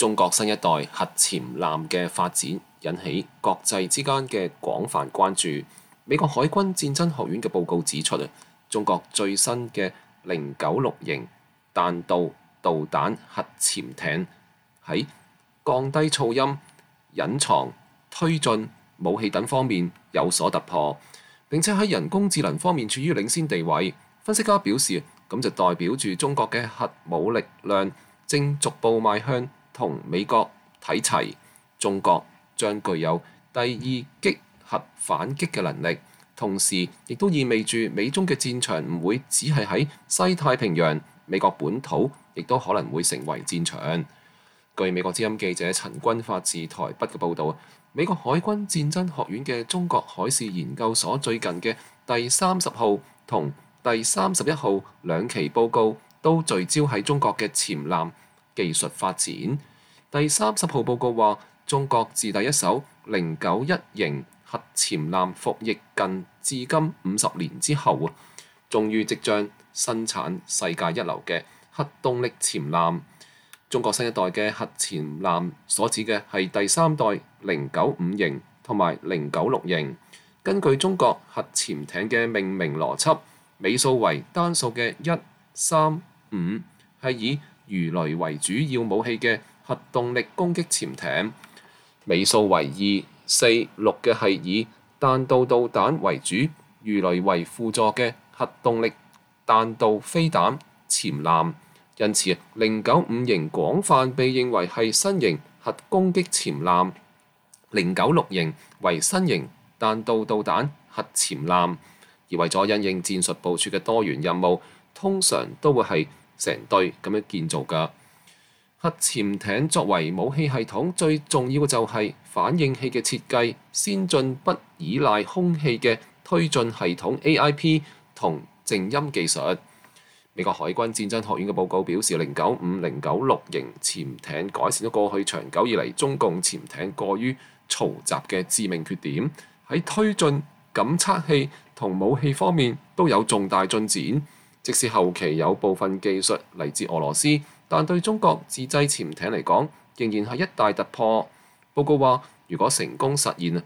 中國新一代核潛艦嘅發展引起國際之間嘅廣泛關注。美國海軍戰爭學院嘅報告指出，中國最新嘅096型彈道導彈核潛艇喺降低噪音、隱藏、推進、武器等方面有所突破，並且喺人工智能方面處於領先地位。分析家表示，咁就代表住中國嘅核武力量正逐步邁向同美國睇齊，中國將具有第二擊核反擊嘅能力，同時亦都意味住美中嘅戰場唔會只係喺西太平洋，美國本土亦都可能會成為戰場。據美國之音記者陳君發自台北嘅報導，美國海軍戰爭學院嘅中國海事研究所最近嘅第30號同第31號兩期報告都聚焦喺中國嘅潛艦技術發展。第30號報告話，中國自第一艘091型核潛艦服役近至今50年之後，終於即將生產世界一流嘅核動力潛艦。中國新一代嘅核潛艦所指嘅係第三代095型同埋096型。根據中國核潛艇嘅命名邏輯，尾數為單數嘅1、3、5係以魚雷為主要武器嘅核動力攻擊潛艇，尾數為2、4、6嘅係以彈道導彈為主、魚雷為輔助嘅核動力彈道飛彈潛艦。因此095型廣泛被認為係新型核攻擊潛艦，096型為新型彈道導彈核潛艦。而為咗因應戰術部署嘅多元任務，通常都會係成隊咁樣建造㗎。核潛艇作為武器系統，最重要嘅就係反應器嘅設計、先進不依賴空氣嘅推進系統 AIP 同靜音技術。美國海軍戰爭學院嘅報告表示，095、096型潛艇改善咗過去長久以嚟中共潛艇過於嘈雜嘅致命缺點，喺推進、感測器同武器方面都有重大進展。即使後期有部分技術嚟自俄羅斯，但對中國自製潛艇嚟講，仍然係一大突破。報告話，如果成功實現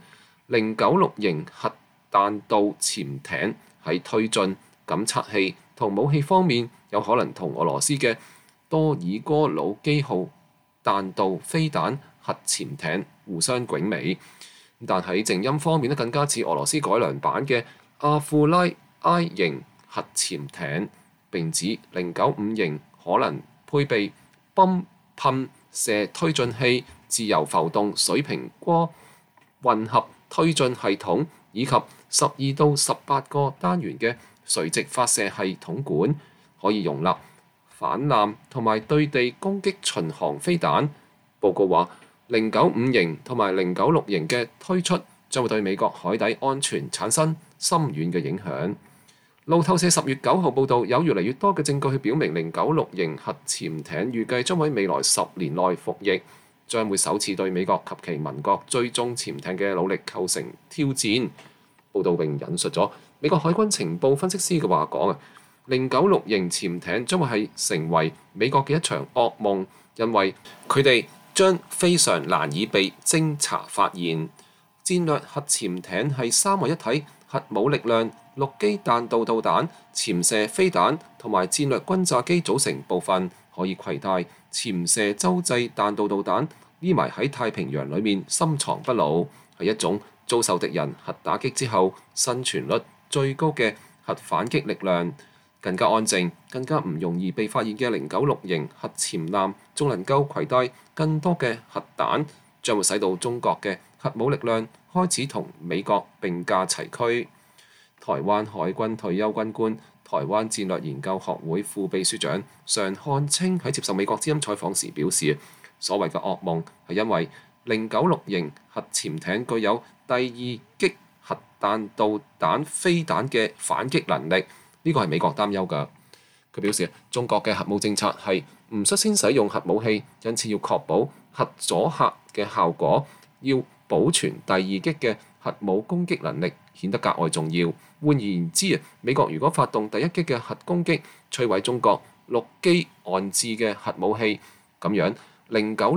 096型核彈道潛艇喺推進、感測器同武器方面，有可能同俄羅斯嘅多爾戈魯基號彈道飛彈核潛艇互相媲美。但喺靜音方面咧，更加似俄羅斯改良版嘅阿庫拉埃型核潛艇。並指095型可能配備泵噴射推進器、自由浮動水平渦混合推進系統以及12到18個單元嘅垂直發射系統管，可以容納反艦同埋對地攻擊巡航飛彈。報告話095型同埋096型嘅推出將會對美國海底安全產生深遠嘅影響。路透社10月9號報導，有越嚟越多嘅證據去表明096型核潛艇預計將喺未來10年內服役，將會首次對美國及其盟國追蹤潛艇嘅努力構成挑戰。報導並引述咗美國海軍情報分析師嘅話講，096型潛艇將會係成為美國嘅一場噩夢，因為佢哋將非常難以被偵查發現。戰略核潛艇係三位一體核武力量、陸基彈道導彈、潛射飛彈同埋戰略轟炸機組成部分，可以攜帶潛射洲際彈道導彈，匿埋喺太平洋裡面深藏不露，係一種遭受敵人核打擊之後生存率最高嘅核反擊力量。更加安靜、更加唔容易被發現嘅096型核潛艦，仲能夠攜帶更多嘅核彈，將會使到中國嘅核武力量開始同美國並駕齊驅。台灣海軍退休軍官、台灣戰略研究學會副秘書長常漢清喺接受美國之音採訪時表示，所謂嘅噩夢係因為096型核潛艇具有第二擊核彈道彈飛彈嘅反擊能力，呢個係美國擔憂㗎。佢表示，中國嘅核武政策係唔率先使用核武器，因此要確保核阻嚇嘅效果，要保存第二擊嘅核武攻擊能力顯得格外重要。換言之，美國如果發動第一擊嘅核攻擊，摧毀中國陸基岸置嘅核武器，咁樣096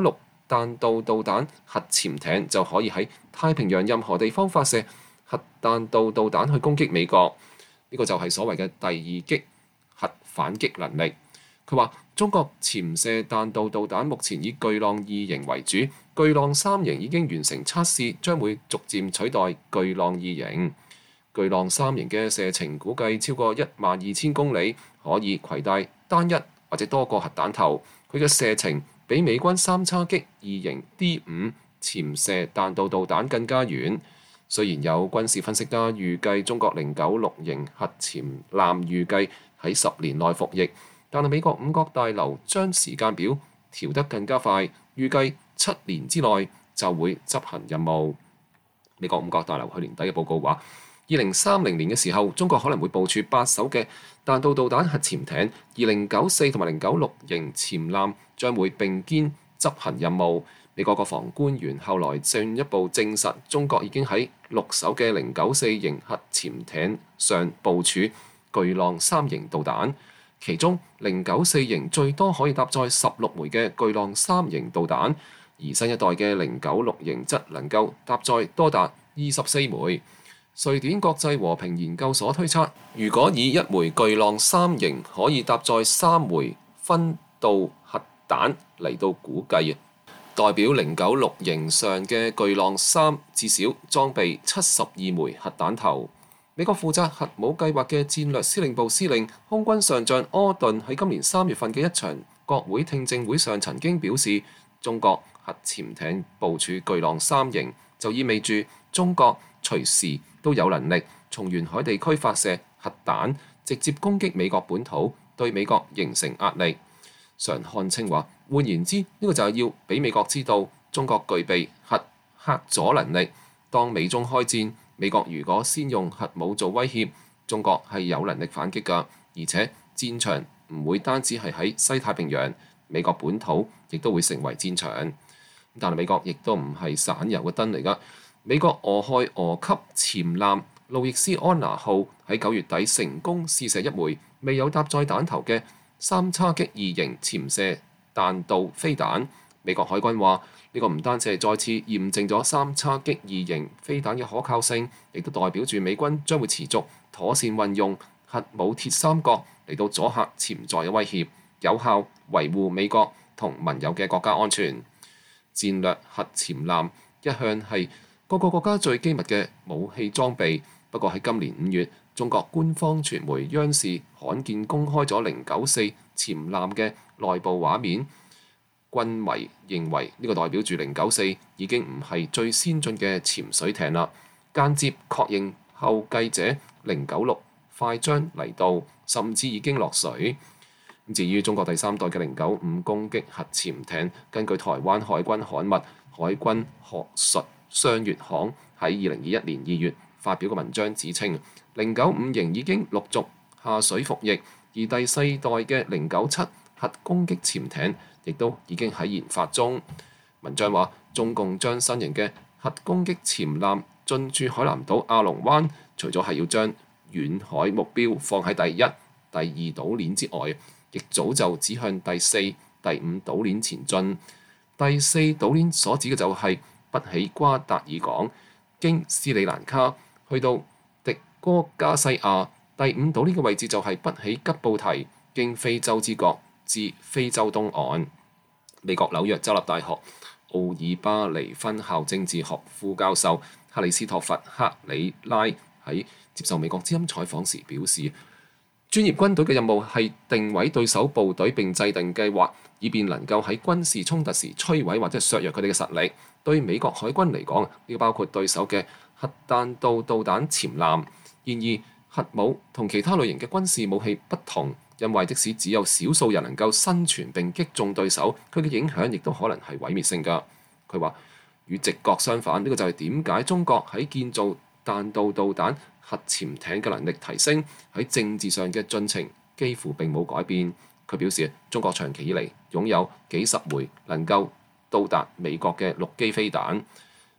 彈道導彈核潛艇就可以喺太平洋任何地方發射核彈道導彈去攻擊美國。呢個就係所謂嘅第二擊核反擊能力。佢話中國潛射彈道導彈目前以巨浪2型為主，巨浪3型已經完成測試，將會逐漸取代巨浪2型。巨浪3型嘅射程估計超過12000公里，可以攜帶單一或者多個核彈頭。佢嘅射程比美軍3叉戟2型 D5 潛射彈道導彈更加遠。雖然有軍事分析家預計中國096型核潛艦預計喺10年內服役，但係美國五角大樓將時間表調得更加快，預計7年之內就會執行任務。美國五角大樓去年底嘅報告話，2030年嘅時候，中國可能會部署8艘嘅彈道導彈核潛艇，而094同埋096型潛艦將會並肩執行任務。美國國防官員後來進一步證實，中國已經喺6艘嘅094型核潛艇上部署巨浪3型導彈，其中094型最多可以搭載16枚嘅巨浪3型導彈，而新一代嘅096型則能夠搭載多達24枚。瑞典國際和平研究所推測，如果以1枚巨浪3型可以搭載3枚分導核彈嚟到估計，代表096型上嘅巨浪3至少裝備72枚核彈頭。美國負責核武計劃嘅戰略司令部司令空軍上將柯頓喺今年3月份嘅一場國會聽證會上曾經表示，中國核潛艇部署巨浪3型，就意味住中國隨時都有能力從沿海地區發射核彈，直接攻擊美國本土，對美國形成壓力。常漢稱話，換言之，呢個就係要俾美國知道中國具備核嚇阻能力。當美中開戰，美國如果先用核武做威脅，中國係有能力反擊㗎，而且戰場唔會單止係喺西太平洋，美國本土亦都會成為戰場。但係美國亦都唔係省油嘅燈嚟㗎。美國俄亥俄級潛艦路易斯安那號喺9月底成功試射一枚未有搭載彈頭嘅3叉戟2型潛射彈道飛彈。美國海軍話呢個唔單止係再次驗證咗3叉戟2型飛彈嘅可靠性，亦都代表住美軍將會持續妥善運用核武鐵三角嚟到阻嚇潛在嘅威脅，有效維護美國同盟友嘅國家安全。戰略核潛艦一向係各個國家最機密嘅武器裝備，不過喺今年5月，中國官方傳媒央視罕見公開咗094潛艦嘅內部畫面，軍迷認為呢個代表住094已經唔係最先進嘅潛水艇啦，間接確認後繼者096快將嚟到，甚至已經落水。至於中國第3代嘅095攻擊核潛艇，根據台灣海軍刊物《海軍學術雙月刊》喺2021年2月發表嘅文章指稱，095型已經陸續下水服役，而第4代嘅097核攻擊潛艇亦都已經喺研發中。文章話，中共將新型嘅核攻擊潛艦進駐海南島亞龍灣，除咗係要將遠海目標放喺第1、第2島鏈之外，亦早就指向第4、第5島鏈前進。第4島鏈所指嘅就係北起瓜達爾港，經斯里蘭卡去到迪哥加西亞；第5島鏈嘅位置就係北起吉布提，經非洲之角至非洲東岸。美國紐約州立大學奧爾巴尼分校政治學副教授克里斯托弗克里拉喺接受美國之音採訪時表示，專業軍隊嘅任務係定位對手部隊並制定計劃，以便能夠喺軍事衝突時摧毀或者削弱佢哋嘅實力。對美國海軍嚟講，呢個包括對手嘅核彈道導彈潛艦。然而，核武同其他類型嘅軍事武器不同，因為即使只有少數人能夠生存並擊中對手，佢嘅影響亦都可能係毀滅性㗎。佢話，與直覺相反，呢個就係點解中國喺建造彈道導彈核潛艇嘅能力提升，喺政治上嘅進程幾乎並冇改變。佢表示，中國長期以嚟擁有幾十枚能夠到達美國嘅陸基飛彈。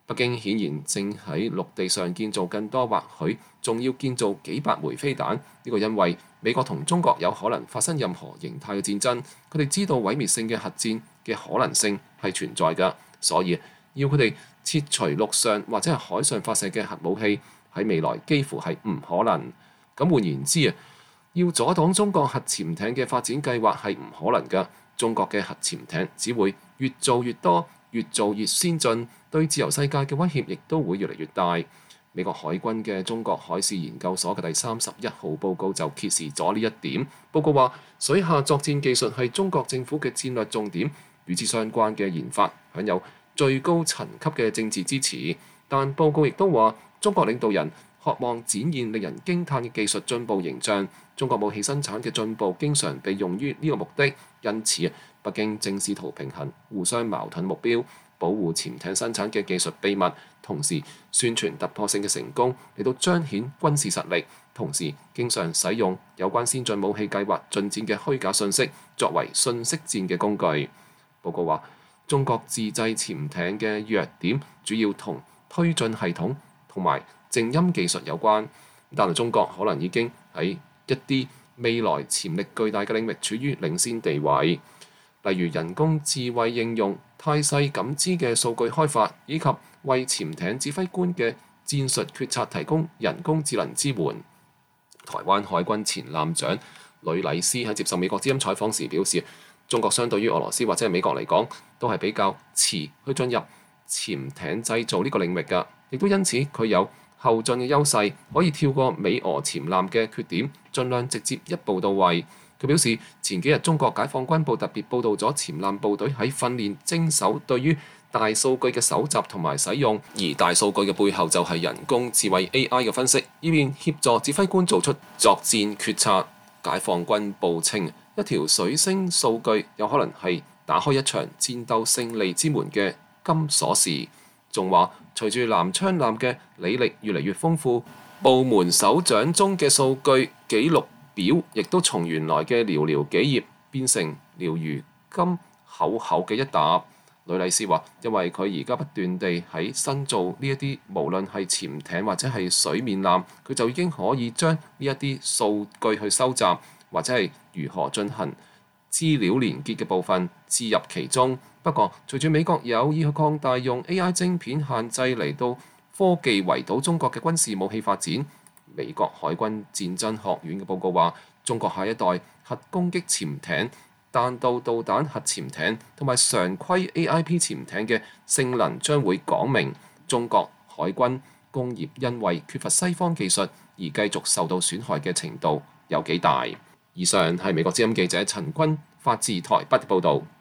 北京顯然正喺陸地上建造更多，或許仲要建造幾百枚飛彈。呢個因為美國同中國有可能發生任何形態嘅戰爭，佢哋知道毀滅性嘅核戰嘅可能性係存在㗎，所以要佢哋撤除陸上或者係海上發射嘅核武器，喺未來幾乎係唔可能。咁換言之啊，要阻擋中國核潛艇嘅發展計劃係唔可能㗎。中國嘅核潛艇只會越做越多，越做越先進，對自由世界嘅威脅亦都會越嚟越大。美國海軍嘅中國海事研究所嘅第31號報告就揭示咗呢一點。報告話，水下作戰技術係中國政府嘅戰略重點，與之相關嘅研發享有最高層級嘅政治支持。但報告亦都話，中國領導人渴望展現令人驚嘆嘅技術進步形象。中國武器生產嘅進步經常被用於呢個目的，因此北京正試圖平衡互相矛盾目標，保護潛艇生產嘅技術秘密，同時宣傳突破性嘅成功嚟到彰顯軍事實力，同時經常使用有關先進武器計劃進展嘅虛假信息作為信息戰嘅工具。報告話，中國自製潛艇嘅弱點主要同推進系統同埋靜音技術有關，但係中國可能已經喺一啲未來潛力巨大嘅領域處於領先地位，例如人工智慧應用、態勢感知嘅數據開發，以及為潛艇指揮官嘅戰術決策提供人工智能支援。台灣海軍前艦長呂禮思喺接受美國之音採訪時表示，中國相對於俄羅斯或者係美國嚟講，都係比較遲去進入潛艇製造呢個領域㗎，亦都因此佢有後進嘅優勢，可以跳過美俄潛艦嘅缺點，盡量直接一步到位。佢表示，前幾日中國解放軍報特別報導咗潛艦部隊喺訓練精手對於大數據嘅搜集同埋使用，而大數據嘅背後就係人工智慧 AI 嘅分析，以便協助指揮官做出作戰決策。解放軍報稱，一條水星數據有可能係打開一場戰鬥勝利之門嘅金鎖匙。仲話，隨住南昌艦嘅履歷越嚟越豐富，部門首長中嘅數據記錄表亦都從原來嘅寥寥幾頁變成寥如金厚厚嘅一沓。呂禮思話，因為佢而家不斷地喺新造呢一啲，無論係潛艇或者係水面艦，佢就已經可以將呢一啲數據去收集，或者係如何進行資料連結嘅部分置入其中。不過，隨住美國有意去擴大用 AI 晶片限制嚟到科技圍堵中國嘅軍事武器發展，美國海軍戰爭學院嘅報告話，中國下一代核攻擊潛艇、彈道導彈核潛艇同埋常規 AIP 潛艇嘅性能將會講明中國海軍工業因為缺乏西方技術而繼續受到損害嘅程度有幾大。以上係美國之音記者陳君發自台北嘅報導。